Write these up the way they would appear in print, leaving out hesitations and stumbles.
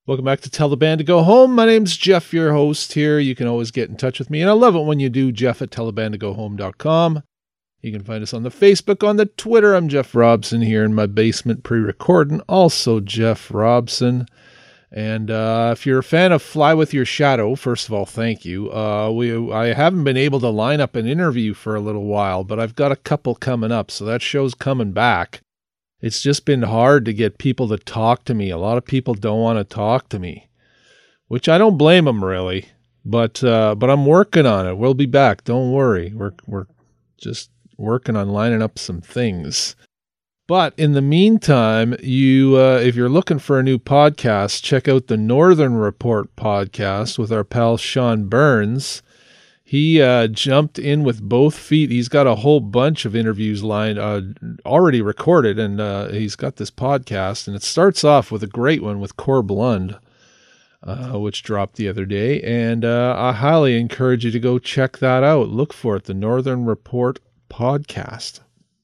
Welcome back to Tell the Band to Go Home. My name's Jeff, your host here. You can always get in touch with me, and I love it when you do, Jeff at tellthebandtogohome.com. You can find us on the Facebook, on the Twitter. I'm Jeff Robson here in my basement pre-recording. Also Jeff Robson. And if you're a fan of Fly With Your Shadow, first of all, thank you. I haven't been able to line up an interview for a little while, but I've got a couple coming up, so that show's coming back. It's just been hard to get people to talk to me. A lot of people don't want to talk to me, which I don't blame them really. But I'm working on it. We'll be back. Don't worry. We're just working on lining up some things. But in the meantime, if you're looking for a new podcast, check out the Northern Report podcast with our pal Sean Burns. He jumped in with both feet. He's got a whole bunch of interviews already recorded, and he's got this podcast. And it starts off with a great one with Corb Lund, which dropped the other day. And I highly encourage you to go check that out. Look for it, the Northern Report podcast.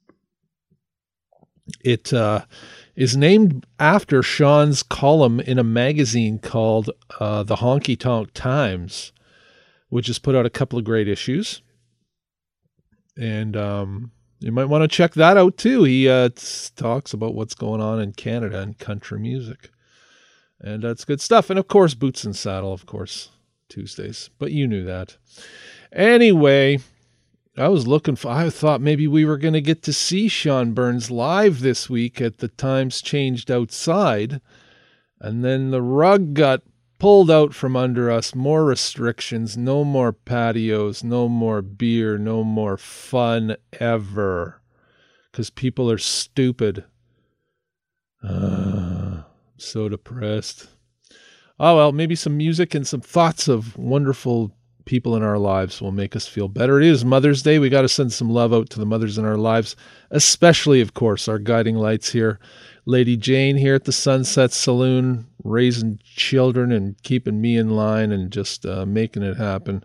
It is named after Sean's column in a magazine called The Honky Tonk Times, which has put out a couple of great issues. And you might want to check that out too. He talks about what's going on in Canada and country music. And that's good stuff. And of course, Boots and Saddle, of course, Tuesdays. But you knew that. Anyway, I thought maybe we were going to get to see Sean Burns live this week at the Times Changed Outside. And then the rug got pulled out from under us. More restrictions, no more patios, no more beer, no more fun ever. Because people are stupid. So depressed. Oh, well, maybe some music and some thoughts of wonderful people in our lives will make us feel better. It is Mother's Day. We got to send some love out to the mothers in our lives, especially, of course, our guiding lights here. Lady Jane here at the Sunset Saloon, raising children and keeping me in line and just making it happen.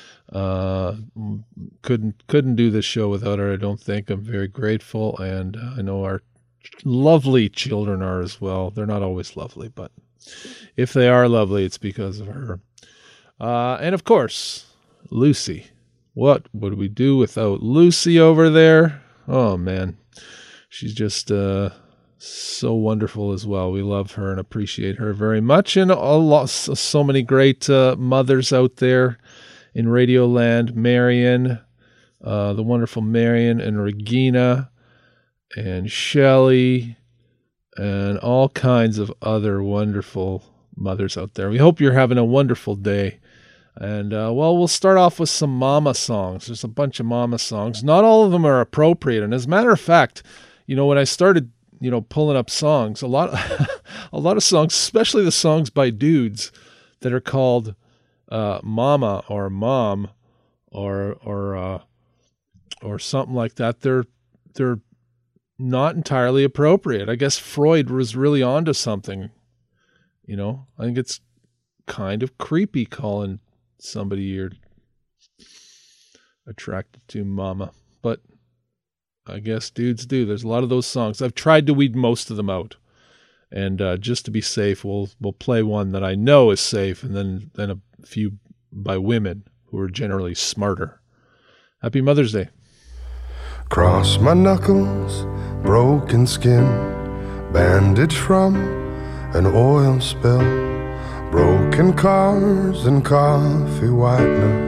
Couldn't do this show without her, I don't think. I'm very grateful, and I know our lovely children are as well. They're not always lovely, but if they are lovely, it's because of her. And of course, Lucy. What would we do without Lucy over there? Oh man, she's just so wonderful as well. We love her and appreciate her very much. And so many great mothers out there in Radio Land. Marion, the wonderful Marion, and Regina, and Shelley, and all kinds of other wonderful mothers out there. We hope you're having a wonderful day. And, we'll start off with some mama songs. There's a bunch of mama songs. Not all of them are appropriate. And as a matter of fact, when I started, pulling up songs, a lot of songs, especially the songs by dudes that are called mama or mom or something like that, they're not entirely appropriate. I guess Freud was really onto something. I think it's kind of creepy calling somebody you're attracted to mama, but I guess dudes do. There's a lot of those songs. I've tried to weed most of them out, and just to be safe, we'll play one that I know is safe, and then a few by women who are generally smarter. Happy Mother's Day. Cross my knuckles, broken skin, bandage from an oil spill, broken cars and coffee whitener.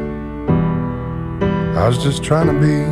I was just trying to be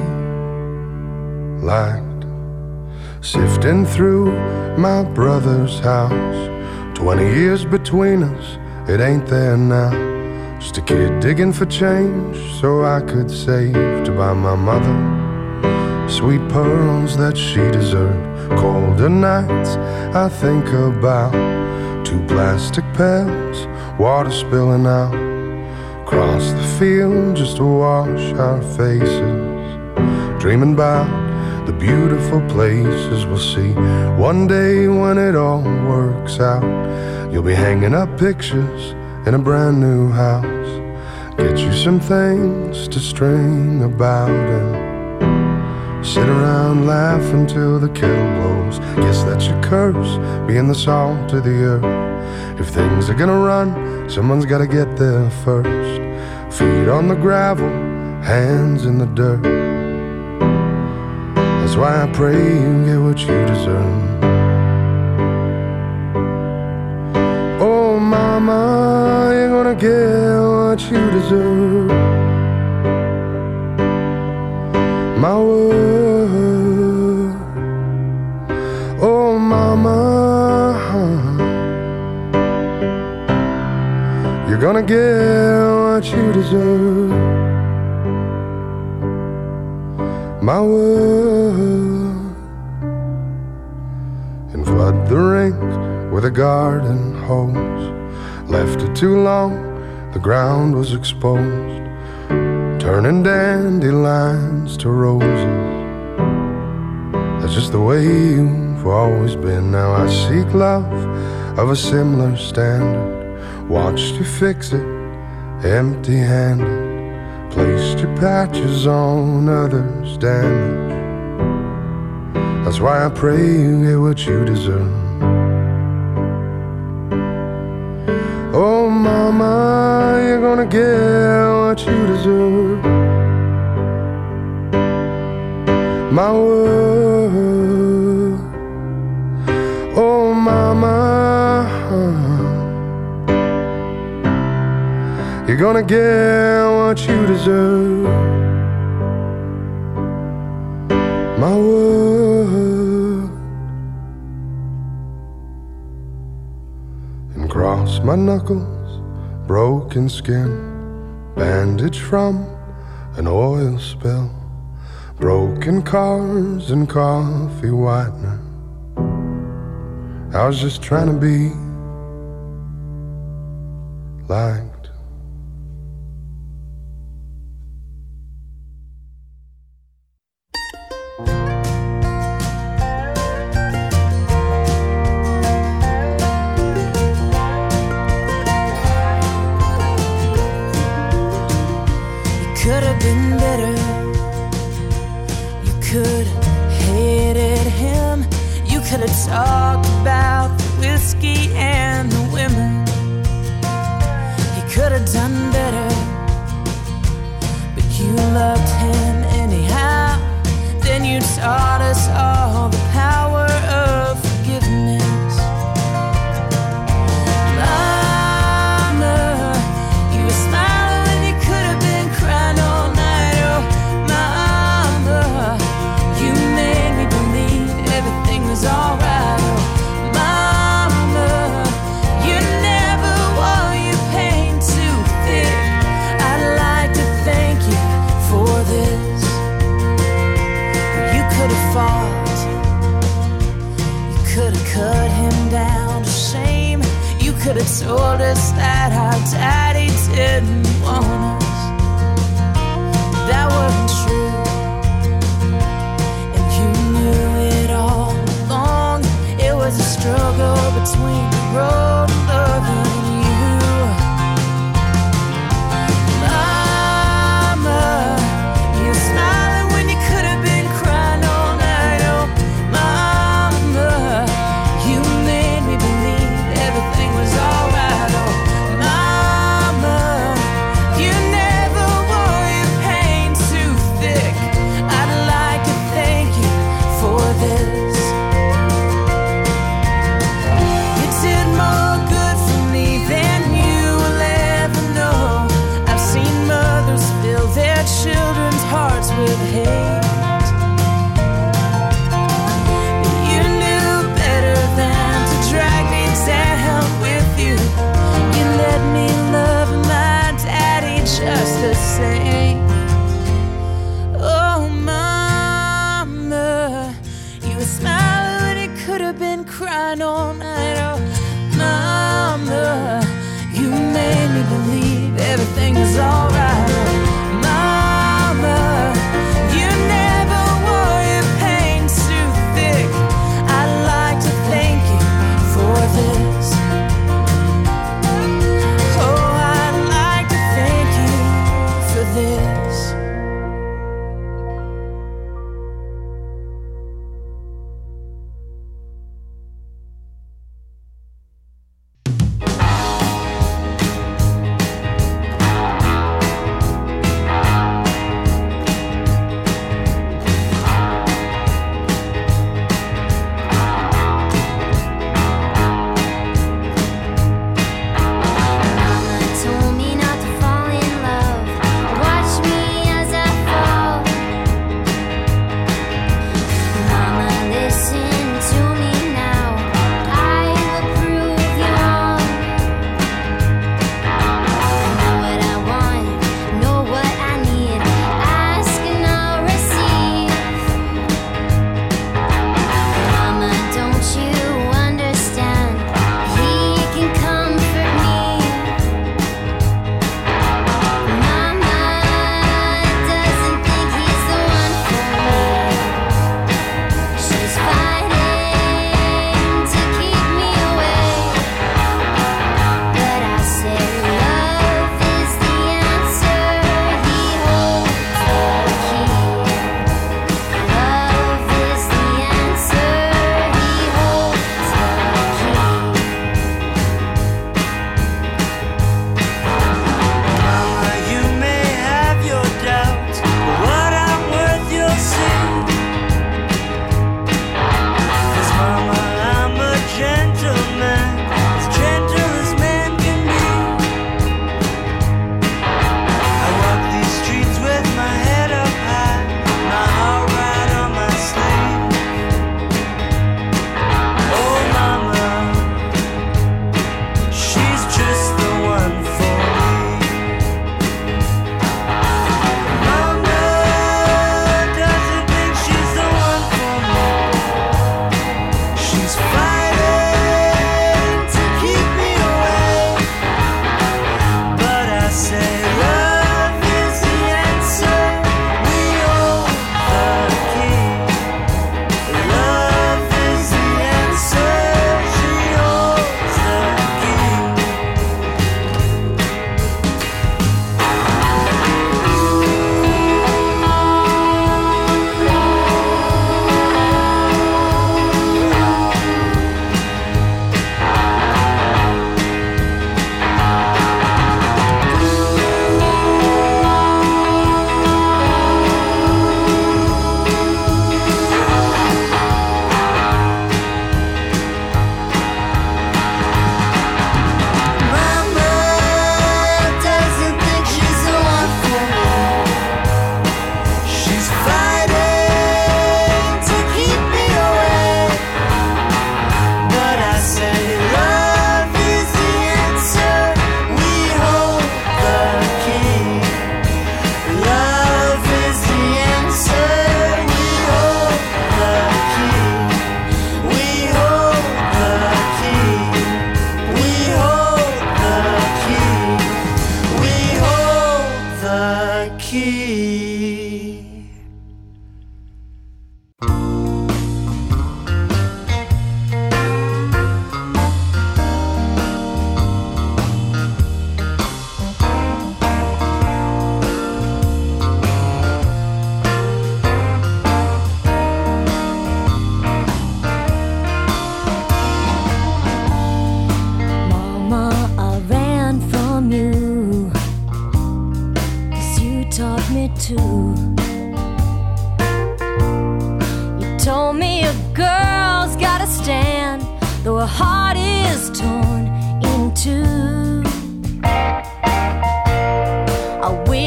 liked, sifting through my brother's house. 20 years between us, it ain't there now. Just a kid digging for change so I could save to buy my mother sweet pearls that she deserved. Colder nights I think about 2 plastic pails, water spilling out across the field just to wash our faces, dreaming about the beautiful places we'll see. One day when it all works out, you'll be hanging up pictures in a brand new house. Get you some things to string about and sit around laughing till the kettle blows. Guess that's your curse, being the salt of the earth. If things are gonna run, someone's gotta get there first. Feet on the gravel, hands in the dirt. That's why I pray you get what you deserve. Oh mama, you're gonna get what you deserve. My word. Oh mama, you're gonna get what you deserve. My word. And flood the rink with a garden hose. Left it too long, the ground was exposed, turning dandelions to roses. That's just the way you've always been. Now I seek love of a similar standard. Watched you fix it empty-handed. Placed your patches on others' damage. That's why I pray you get what you deserve. Oh mama, you're gonna get what you deserve. My word. Oh mama, you're gonna get what you deserve. My word. And cross my knuckles, broken skin, bandage from an oil spill, broken cars and coffee whitener. I was just trying to be liked. Could have been better. You could have hated him. You could have talked about the whiskey and the women. He could have done better, but you loved him anyhow. Then you taught us all the power of forgiveness. Mama, you were smiling when you could have been crying all night. Oh, mama, you made me believe everything was alright. Oh, mama, you never wore your pain too thick. I'd like to thank you for this. You could have fought, you could have cut him down to shame. You could have told us that our daddy didn't want us. That wasn't true, and you knew it all along. It was a struggle between the road and love and you. Mama, you were smiling when you could have been crying all night. Oh, mama, you made me believe everything was alright. Oh, mama, you never wore your pain too thick. I'd like to thank you for this. You did more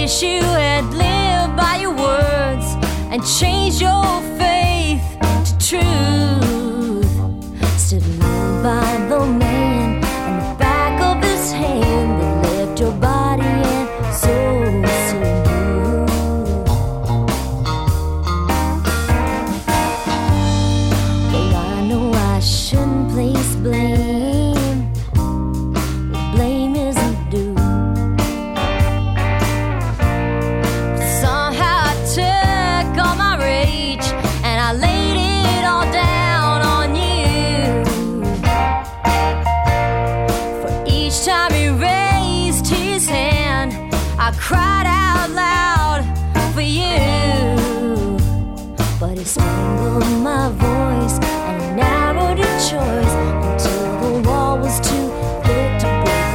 wish you had lived by your words and changed your faith to truth. Stood alone by the man and the back of his hand that left your body and soul so new. Well, I know I shouldn't place blame. Well, blame isn't due. But somehow I took all my rage and I laid it all down on you. For each time he raised his hand, I cried out loud for you. But he strangled my voice and he narrowed your choice until the wall was too thick to break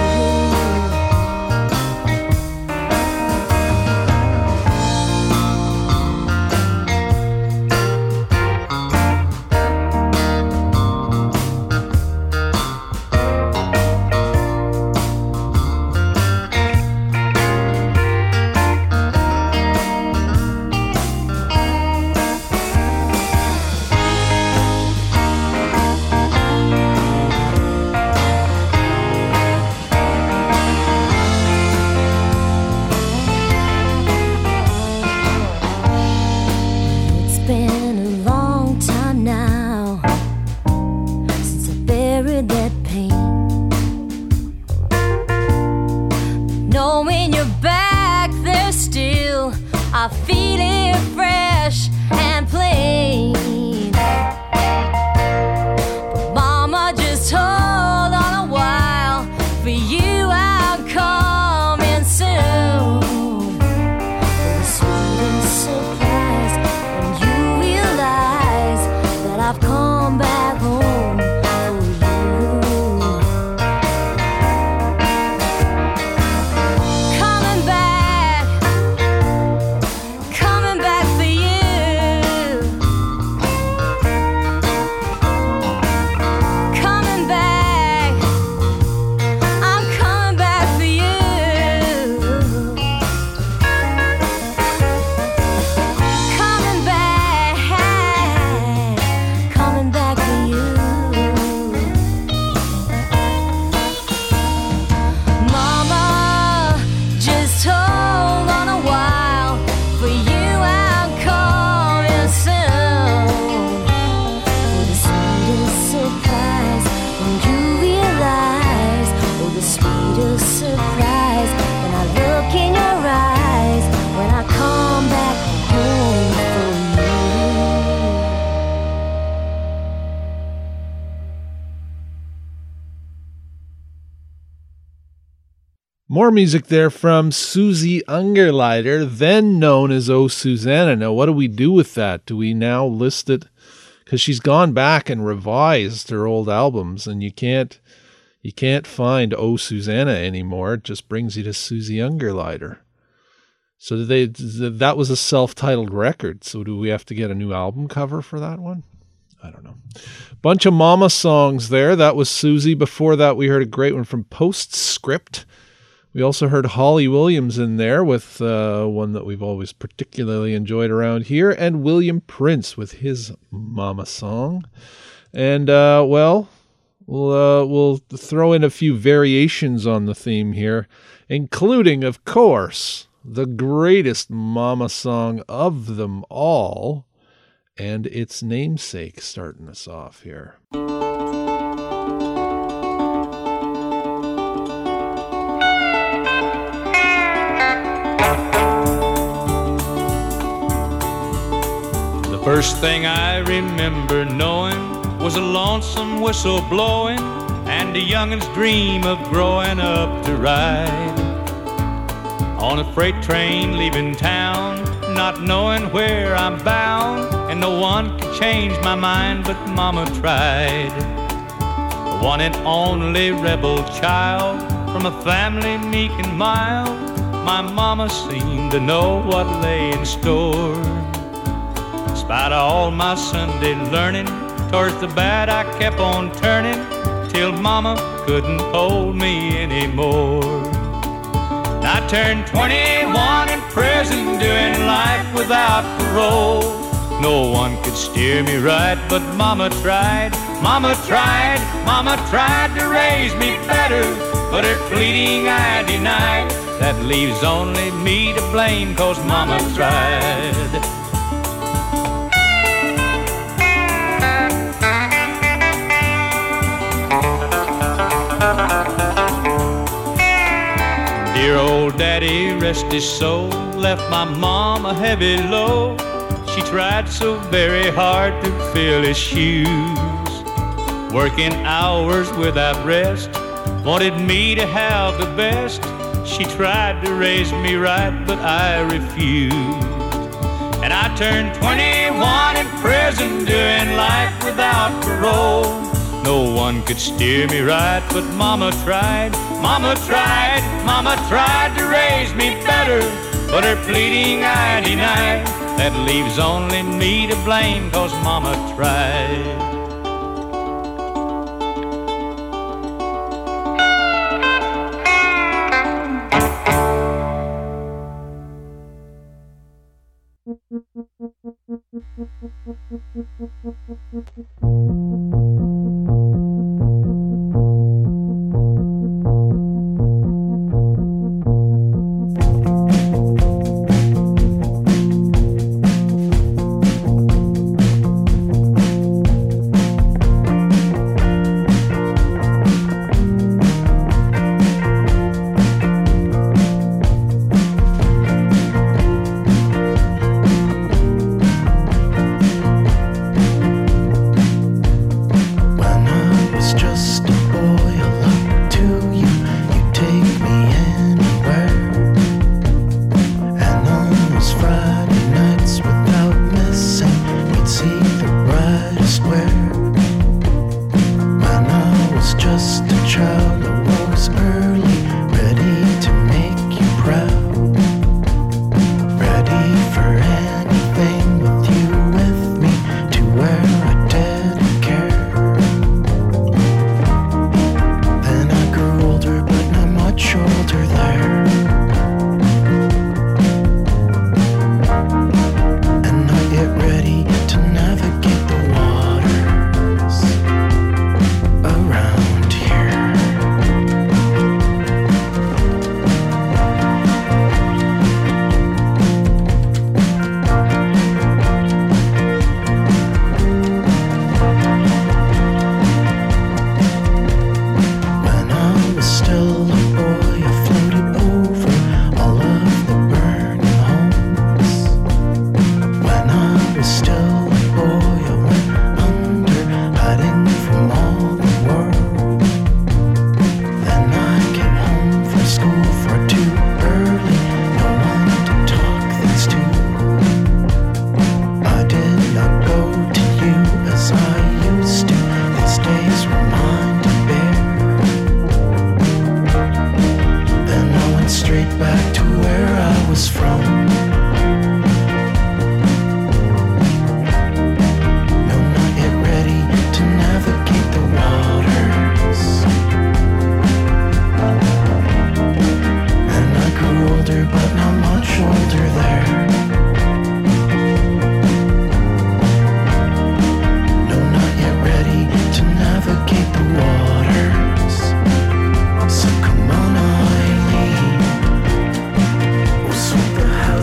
It's been a long time now since I buried that pain. Knowing you're back there still, I feel it fresh and plain. But mama, just hold on a while. For you I'm coming soon. The sweetest surprise when you realize that I've come back home for you. Coming back for you. Coming back, I'm coming back for you. Coming back for you. Mama, just hold on a while. For you I'm coming soon. For the sweetest surprise when you realize. Oh, the sweetest surprise when I look in your eyes. When I come back home for you. More music there from Susie Ungerleider, then known as Oh Susanna. Now, what do we do with that? Do we now list it? Because she's gone back and revised her old albums, and you can't find Oh Susanna anymore. It just brings you to Susie Ungerleider. So that was a self-titled record. So do we have to get a new album cover for that one? I don't know. Bunch of mama songs there. That was Susie. Before that, we heard a great one from Postscript. We also heard Holly Williams in there with one that we've always particularly enjoyed around here, and William Prince with his mama song. And, we'll throw in a few variations on the theme here, including, of course, the greatest mama song of them all, and its namesake starting us off here. The first thing I remember knowing was a lonesome whistle blowing and a youngin's dream of growing up to ride on a freight train leaving town, not knowing where I'm bound, and no one could change my mind but Mama tried. The one and only rebel child from a family meek and mild, my mama seemed to know what lay in store. In spite of all my Sunday learning, towards the bad I kept on turning till Mama couldn't hold me anymore. Not turned 21 in prison, doing life without parole. No one could steer me right, but Mama tried. Mama tried, Mama tried to raise me better, but her pleading I denied. That leaves only me to blame, 'cause Mama tried. Dear old daddy, rest his soul, left my mom a heavy load. She tried so very hard to fill his shoes, working hours without rest, wanted me to have the best. She tried to raise me right, but I refused. And I turned 21 in prison, doing life without parole. No one could steer me right, but Mama tried. Mama tried, Mama tried to raise me better, but her pleading I denied. That leaves only me to blame, 'cause Mama tried. Sweet the house.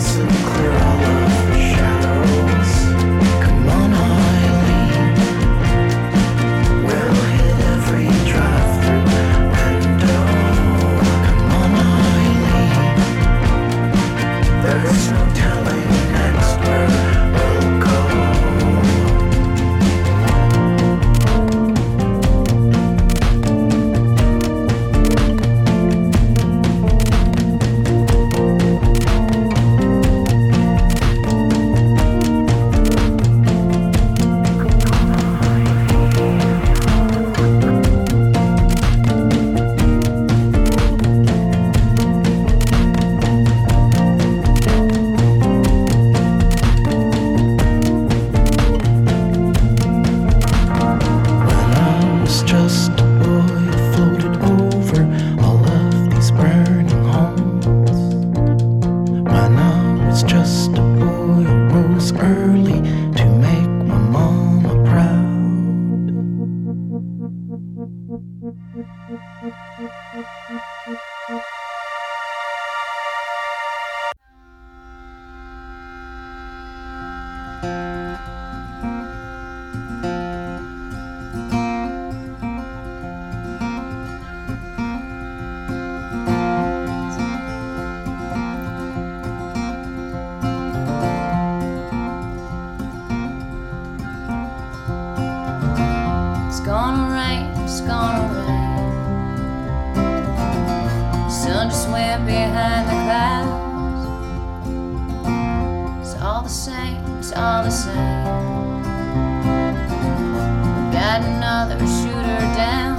sun just went behind the clouds. It's all the same, it's all the same. Got another shooter down.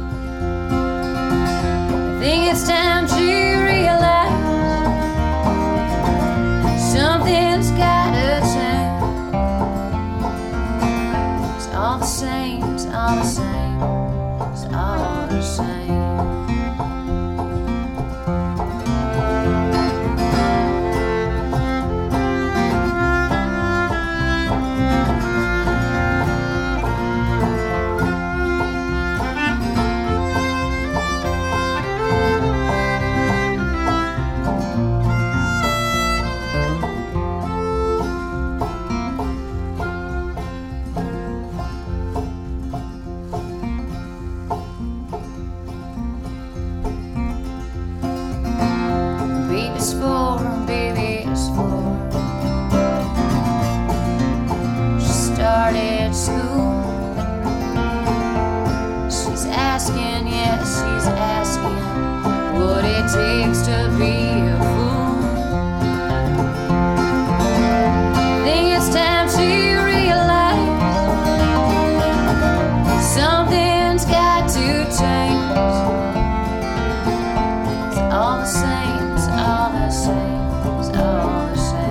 I think it's time to realize something's gotta change. It's all the same, it's all the same, it's all the same. Takes to be a fool. Think it's time to realize something's got to change. It's all the same, it's all the same, it's all the same.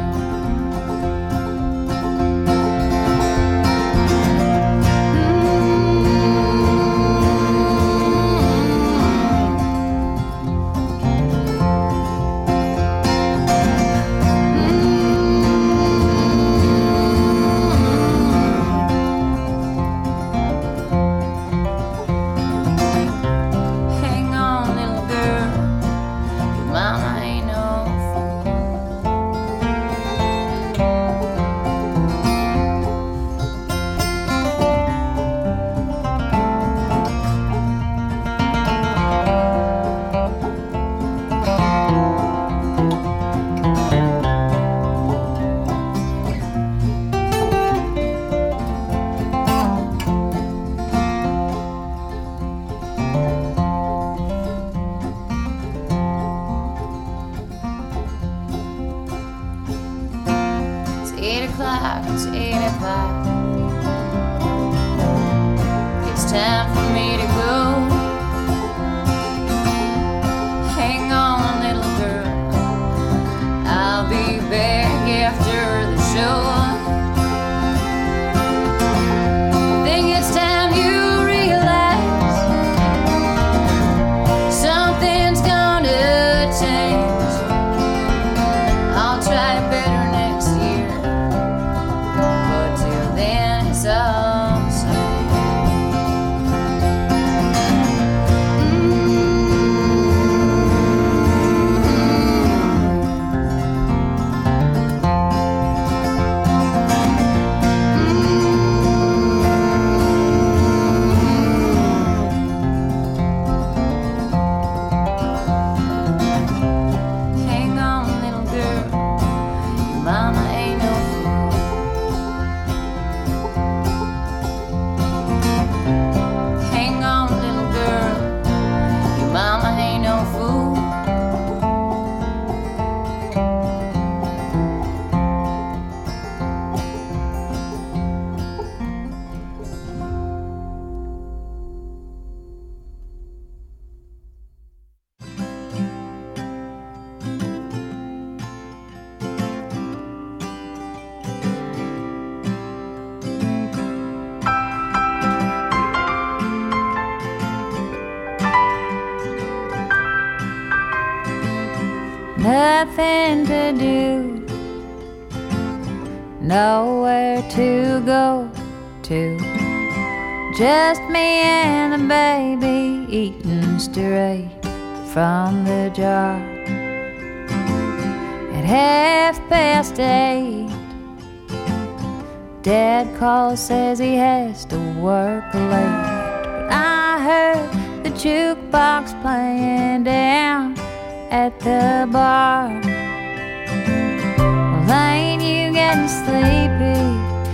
It's 8 o'clock. It's time for me to go. Hang on, little girl, I'll be back after the show. Think it's time you realize something's gonna change. I'll try better next year. It's all the same. Hang on, little girl, your mama ain't no fool. Mama ain't no fool. Nothing to do, nowhere to go to. Just me and the baby eating straight from the jar. At 8:30, Dad calls, says he has to work late. But I heard the jukebox playing down at the bar. Well, ain't you getting sleepy?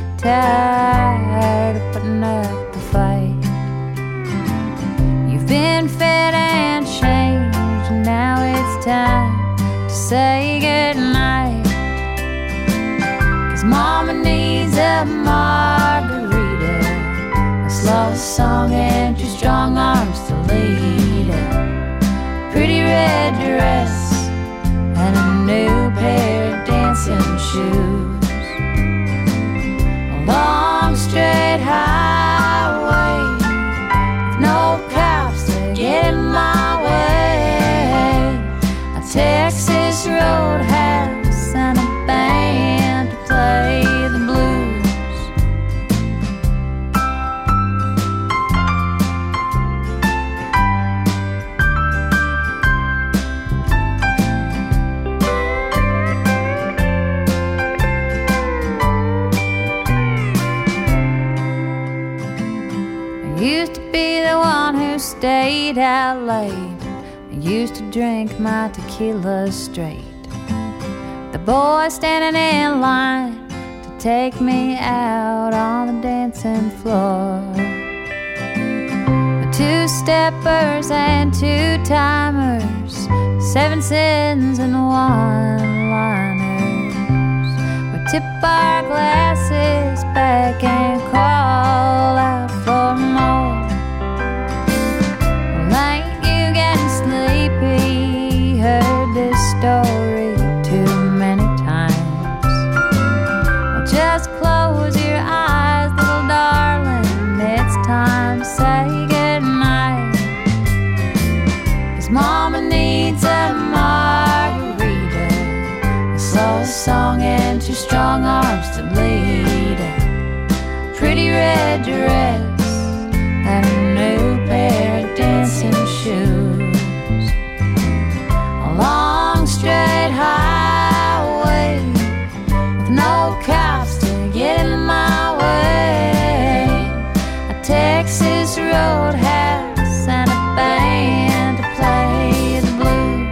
Tired of putting up a fight. You've been fed and changed, and now say goodnight. 'Cause Mama needs a margarita, a slow song and two strong arms to lead her. Pretty red dress and a new pair of dancing shoes. A long straight highway with no cops to get in my way. A Texas roadhouse and a band to play the blues. I used to be the one who stayed out late. I used to drink my tequila straight. The boy standing in line to take me out on the dancing floor. The two-steppers and two-timers, 7 cents and one-liners. We tip our glasses back and call out for more. Well, ain't you getting sleepy? Heard this story too many times. Well, just close your eyes, little darling. It's time to say goodnight. 'Cause Mama needs a margarita, a slow song and two strong arms to lead her. Pretty red dress and a new pair of dancing shoes. A long straight highway with no cops to get in my way. A Texas roadhouse and a band to play the blues.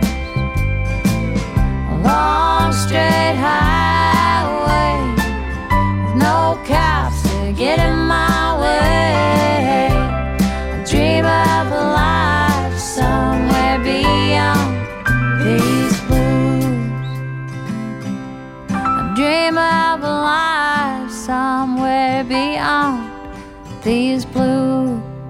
A long straight highway with no cops to get in my way. I dream of a life somewhere beyond these blues. I dream of a life somewhere beyond these blues.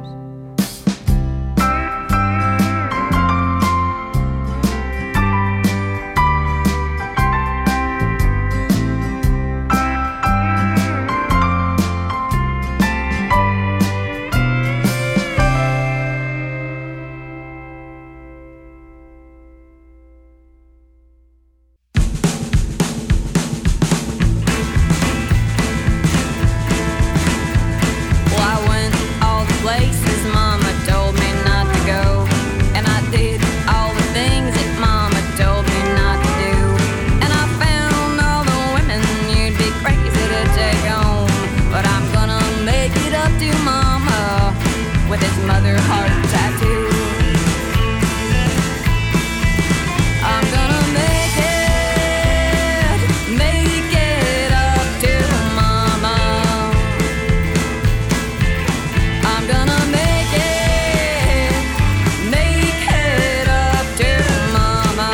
Well, I went all the places Mama told me not to go, and I did all the things that Mama told me not to do, and I found all the women you'd be crazy to take home. But I'm gonna make it up to Mama with his mother heart tattoo. I'm gonna make it up to Mama. I'm gonna make it up to Mama.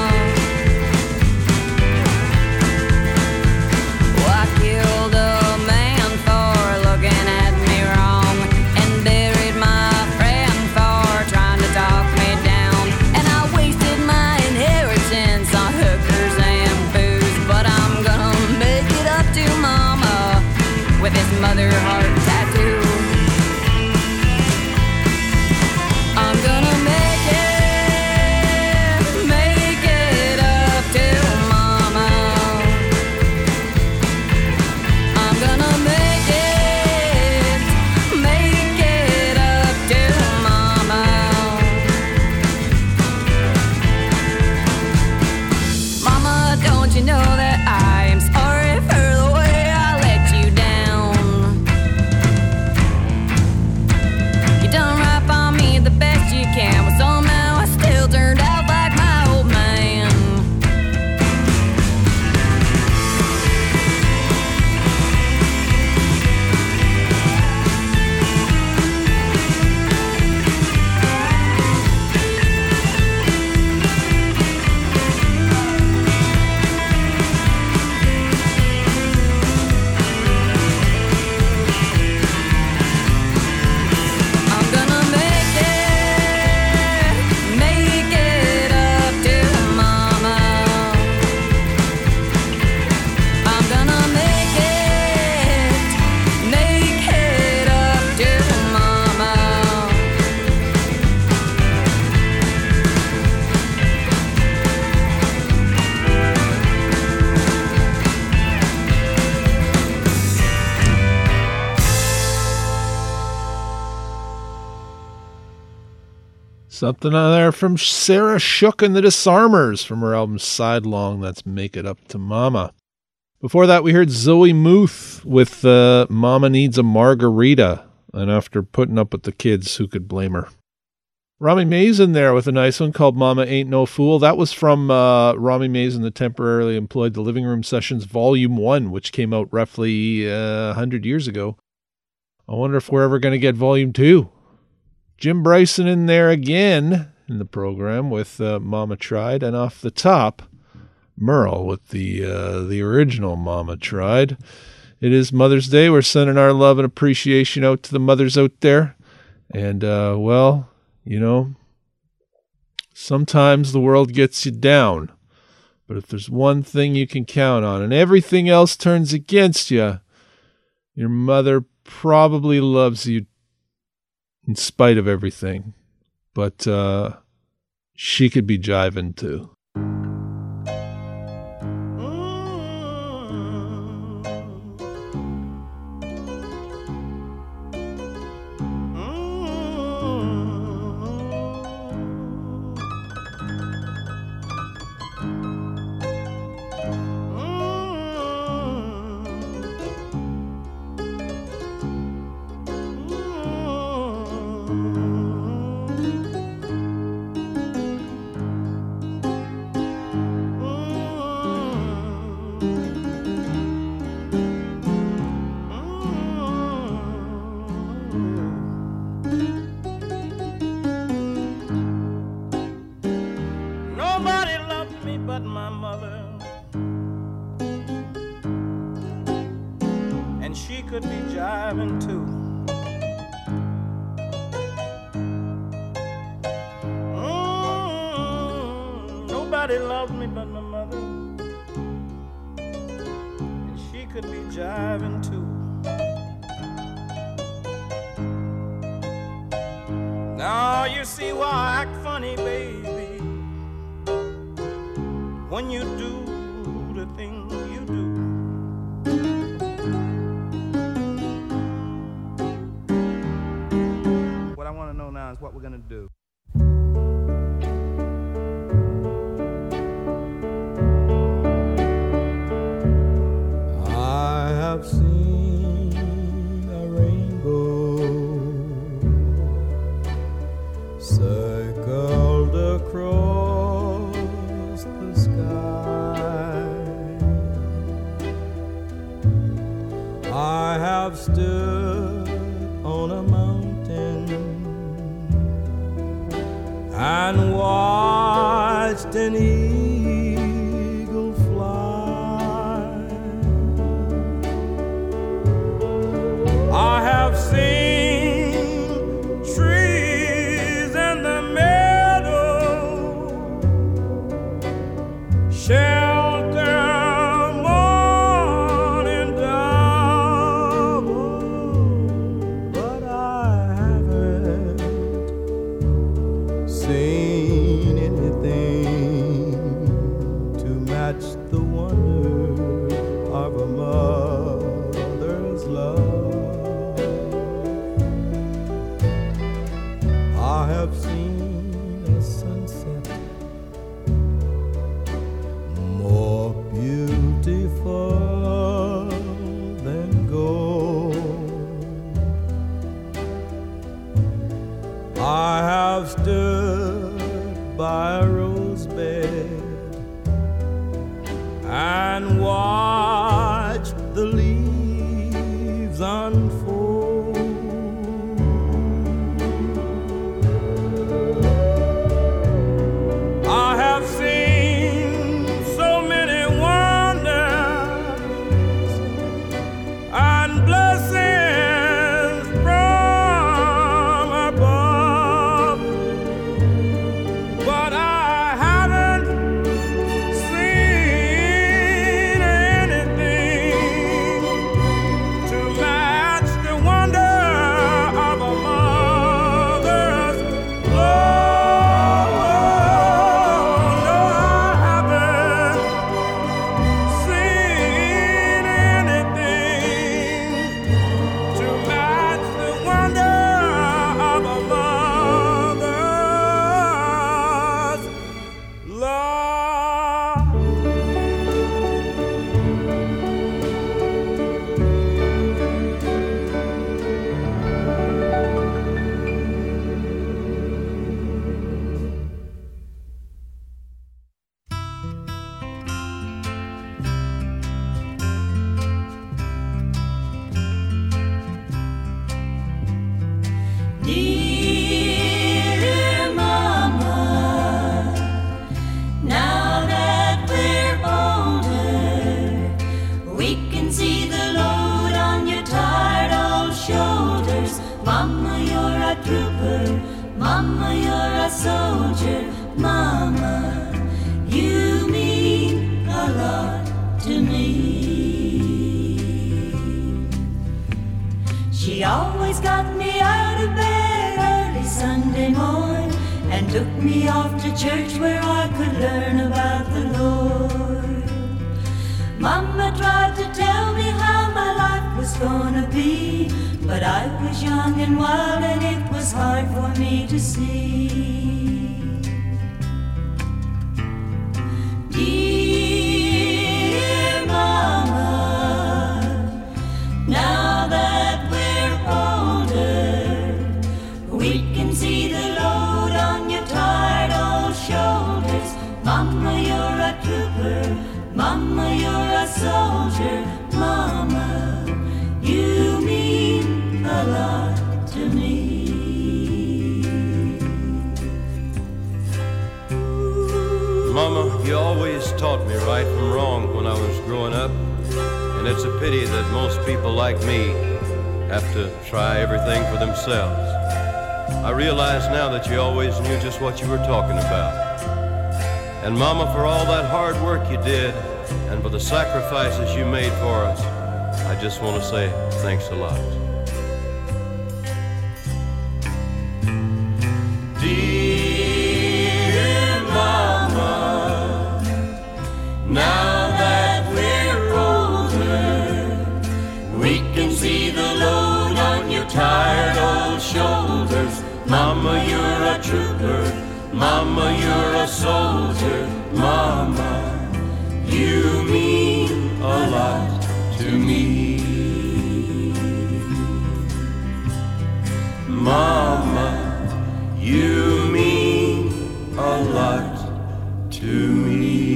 Well, I killed a man for looking at me wrong, and buried my friend for trying to talk me down, and I wasted my inheritance on hookers and booze. But I'm gonna make it up to Mama with his mother heart tattoo. I'm gonna make it up to Mama. I'm gonna make it up to Mama. Mama, don't you know that I am sorry for the way I let you down? Something on there from Sarah Shook and the Disarmers from her album Sidelong. That's Make It Up to Mama. Before that, we heard Zoe Muth with Mama Needs a Margarita. And after putting up with the kids, who could blame her? Rami Mason there with a nice one called Mama Ain't No Fool. That was from Rami Mason, the Temporarily Employed, the Living Room Sessions Volume 1, which came out roughly 100 years ago. I wonder if we're ever going to get Volume 2. Jim Bryson in there again in the program with Mama Tried. And off the top, Merle with the original Mama Tried. It is Mother's Day. We're sending our love and appreciation out to the mothers out there. And, well, you know, sometimes the world gets you down. But if there's one thing you can count on and everything else turns against you, your mother probably loves you in spite of everything. But she could be jiving too. But I haven't you're a soldier. Mama, you mean a lot to me. She always got me out of bed early Sunday morn and took me off to church where I could learn about the Lord. Mama tried to tell me how my life was gonna be, but I was young and wild and it was hard for me to see. Dear Mama, now that we're older, we can see the load on your tired old shoulders. Mama, you're a trooper. Mama, you're a soldier. Mama, you mean a lot to me. Mama, you always taught me right from wrong when I was growing up, and it's a pity that most people like me have to try everything for themselves. I realize now that you always knew just what you were talking about. And Mama, for all that hard work you did and for the sacrifices you made for us, I just want to say thanks a lot. Dear Mama, now that we're older, we can see the load on your tired old shoulders. Mama, you're a trooper. Mama, you're a soldier. Mama, you mean a lot to me. Mama, you mean a lot to me.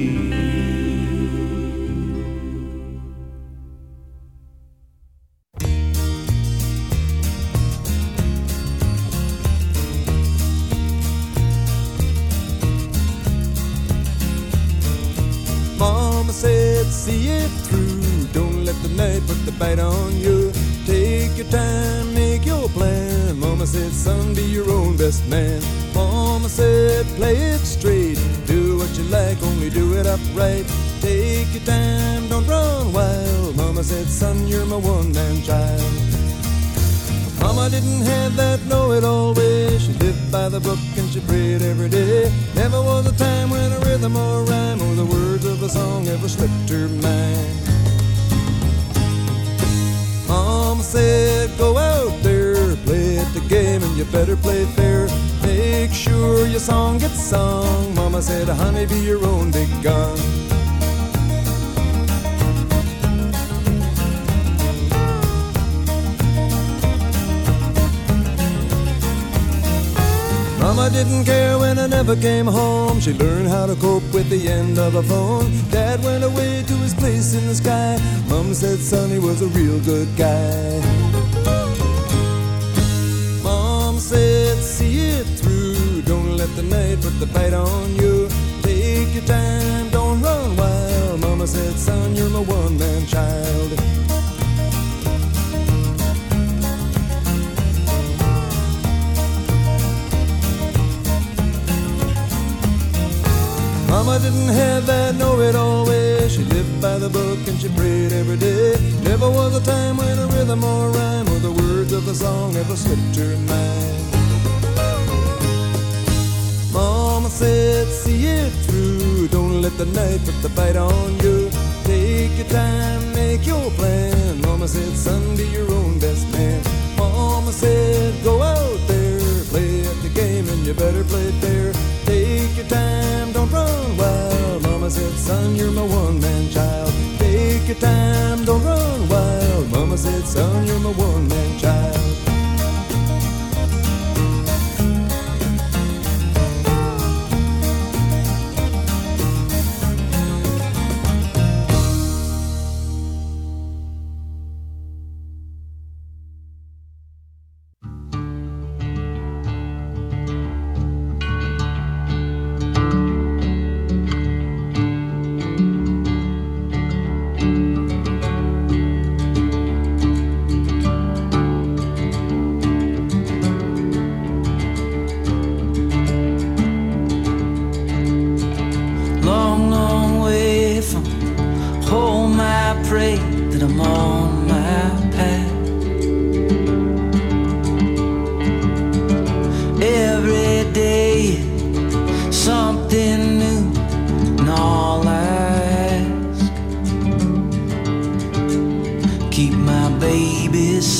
Mama said, see it through. Don't let the night put the bite on you. Take your time, make your plan. Mama said, son, be your own best man. Mama said, play it straight. Do what you like, only do it upright. Take your time, don't run wild. Mama said, son, you're my one-man child. Mama didn't have that know-it-all way. She lived by the book and she prayed every day. Never was a time when a rhythm or rhyme or the words of a song ever slipped her mind. Mama said, go out there, play at the game and you better play fair. Make sure your song gets sung. Mama said, honey, be your own big gun. Mama didn't care when I never came home. She learned how to cope with the end of a phone. Dad went away to his place in the sky. Mom said, son, he was a real good guy. Mom said, see it through. Don't let the night put the bite on you. Take your time, don't run wild. Mama said, son, you're my one-man child. Mama didn't have that know-it-all way. She lived by the book and she prayed every day. Never was a time when a rhythm or rhyme or the words of a song ever slipped her mind. Mama said, see it through. Don't let the night put the bite on you. Take your time, make your plan. Mama said, son, be your own best man. Mama said, go out there, play at the game and you better play fair. Take your time, don't run wild. Mama said, son, you're my one-man child. Take your time, don't run wild. Mama said, son, you're my one-man child.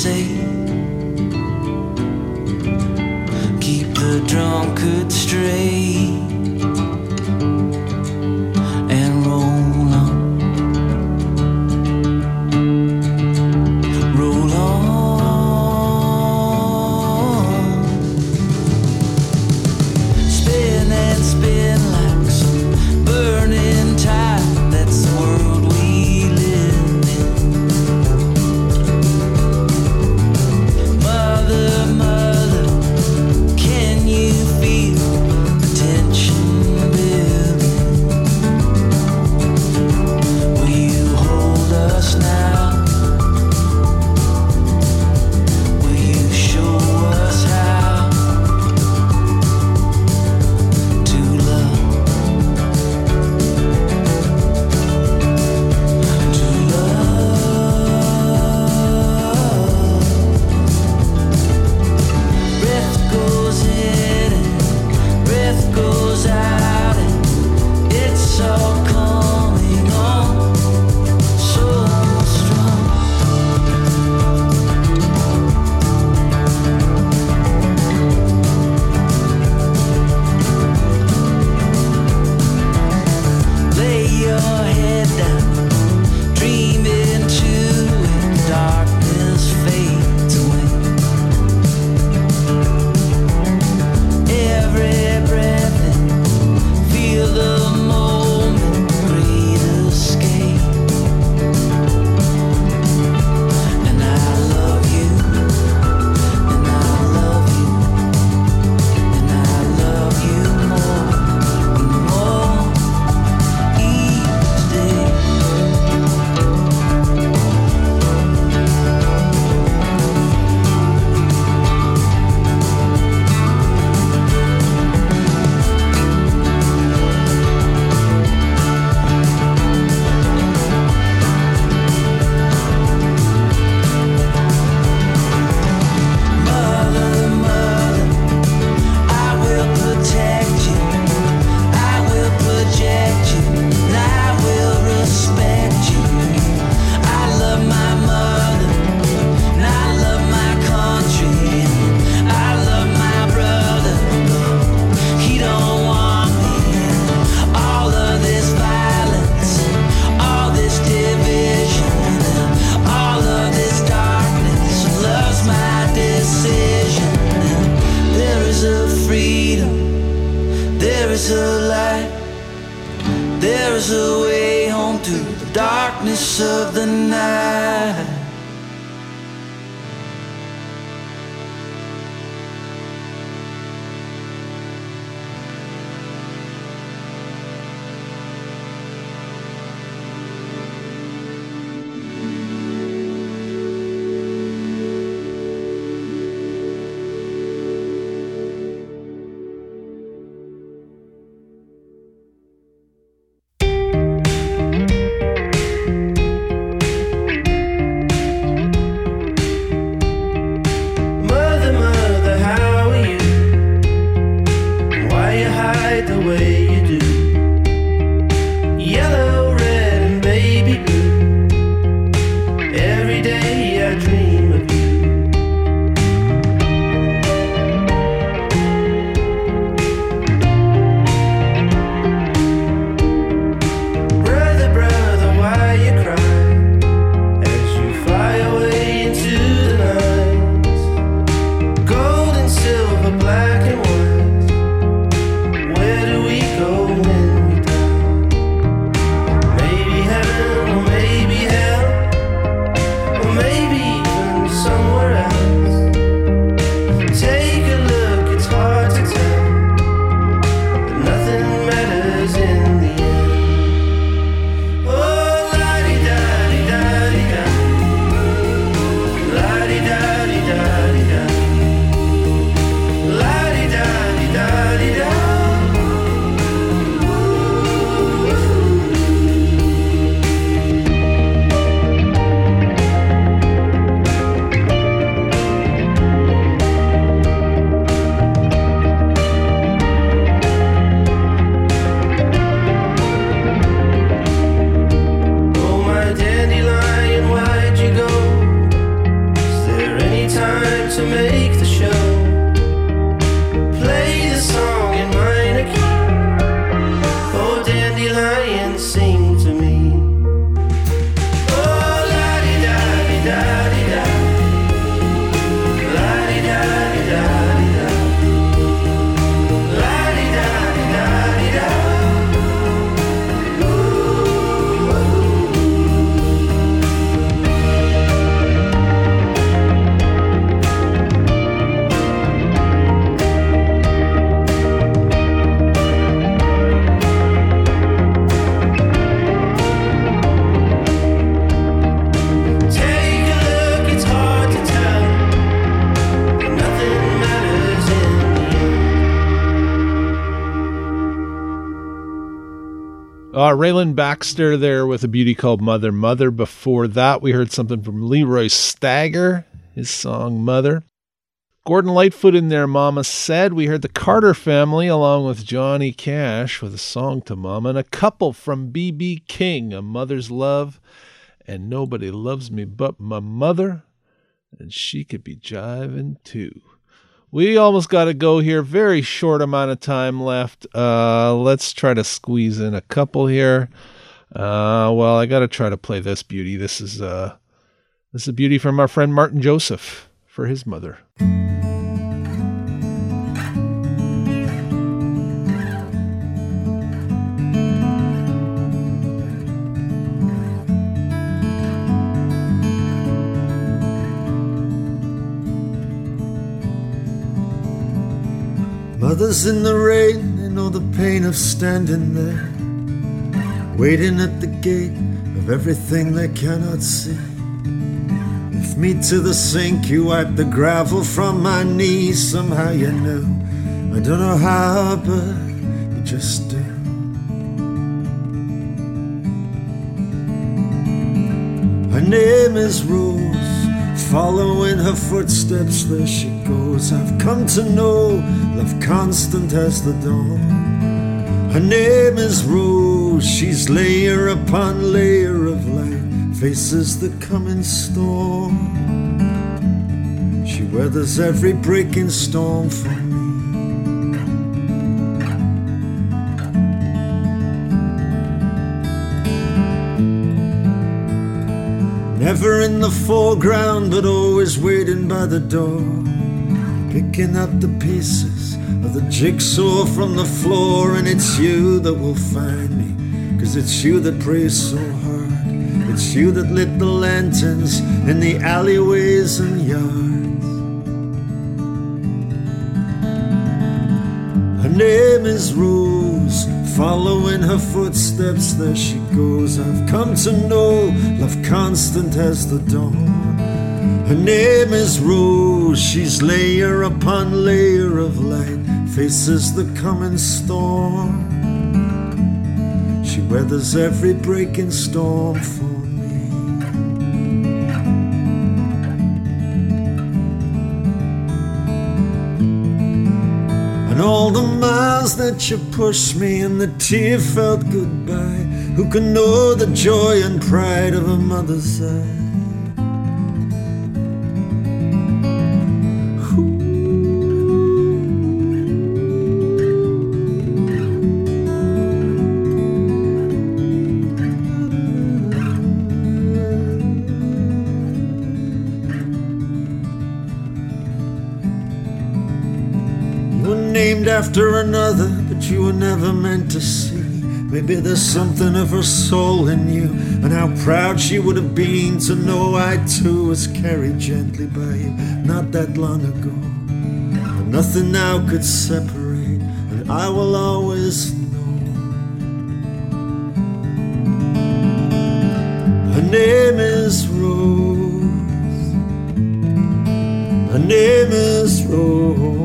say. Keep the drunkard straight and roll on. Roll on. Spin and spin like some burning tide. That's the world we live in. Mother, mother, can you feel the tension building? Will you hold us now? Will you show us how to love? To love. Breath goes in and breath goes out, and it's all coming on so strong. Lay your head down, dream into it, darkness fades away. Every breath in, feel the moment, great escape. And I love you, and I love you, and I love you more and more each day. Mother, mother, I will protect you, I will project you, and I will respect you. I love my mother, and I love my country, and I love my brother. He don't want me. All of this violence, all this division, all of this darkness loves my decision. There is a freedom, there is a light, there is a way home through the darkness of the night. Raylan Baxter there with a beauty called Mother Mother. Before that, we heard something from Leroy Stagger, his song Mother. Gordon Lightfoot in there, Mama Said. We heard the Carter Family along with Johnny Cash with a song to Mama. And a couple from B.B. King, A Mother's Love, and Nobody Loves Me But My Mother, and She Could Be Jiving Too. We almost got to go here. Very short amount of time left. Let's try to squeeze in a couple here. Well, I got to try to play this beauty. This is a beauty from our friend Martin Joseph for his mother. Mothers in the rain, they know the pain of standing there, waiting at the gate of everything they cannot see. Lift me to the sink, you wipe the gravel from my knees. Somehow you know, I don't know how, but you just do. Her name is Rose, following her footsteps, there she goes. I've come to know love constant as the dawn. Her name is Rose, she's layer upon layer of light, faces the coming storm. She weathers every breaking storm for me. Never in the foreground, but always waiting by the door, picking up the pieces of the jigsaw from the floor. And it's you that will find me, 'cause it's you that prays so hard. It's you that lit the lanterns in the alleyways and yards. Her name is Rose, following her footsteps, there she goes. I've come to know love constant as the dawn. Her name is Rose, she's layer upon layer of light, faces the coming storm. She weathers every breaking storm for me. And all the miles that you pushed me and the tear-felt goodbye, who can know the joy and pride of a mother's eye? After another, but you were never meant to see. Maybe there's something of her soul in you, and how proud she would have been to know I too was carried gently by you not that long ago. And nothing now could separate, and I will always know. Her name is Rose. Her name is Rose.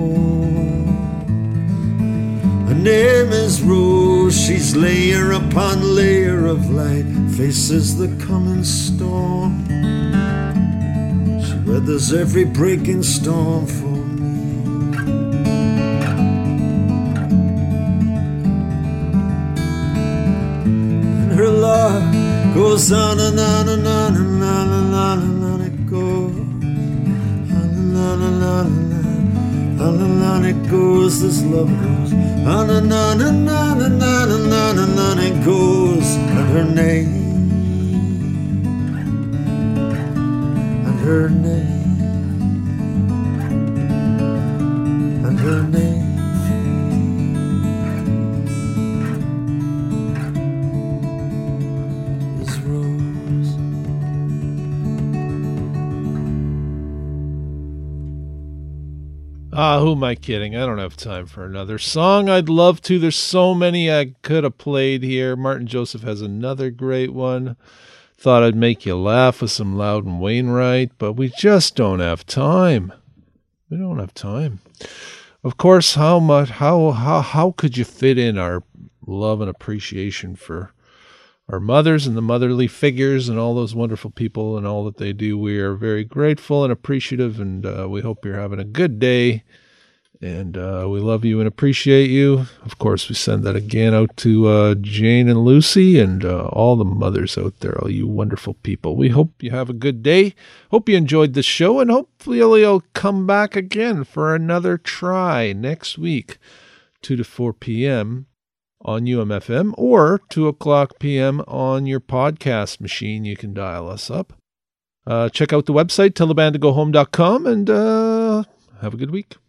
Her name is Rose, she's layer upon layer of light, faces the coming storm. She weathers every breaking storm for me. And her love goes on and on and on and on and on and on it goes. On and on and on and on. On and on it goes, this love goes. On and on and on and on and on and on it goes. And her name, and her name, and her name is Rose. Who am I kidding? I don't have time for another song. I'd love to. There's so many I could have played here. Martin Joseph has another great one. Thought I'd make you laugh with some Loudon Wainwright, but we just don't have time. We don't have time. Of course, how could you fit in our love and appreciation for our mothers and the motherly figures and all those wonderful people and all that they do. We are very grateful and appreciative, and we hope you're having a good day. And we love you and appreciate you. Of course, we send that again out to Jane and Lucy and all the mothers out there, all you wonderful people. We hope you have a good day. Hope you enjoyed the show, and hopefully you'll come back again for another try next week, 2 to 4 p.m. on UMFM or 2 o'clock p.m. on your podcast machine. You can dial us up. Check out the website, tellthebandtogohome.com, and have a good week.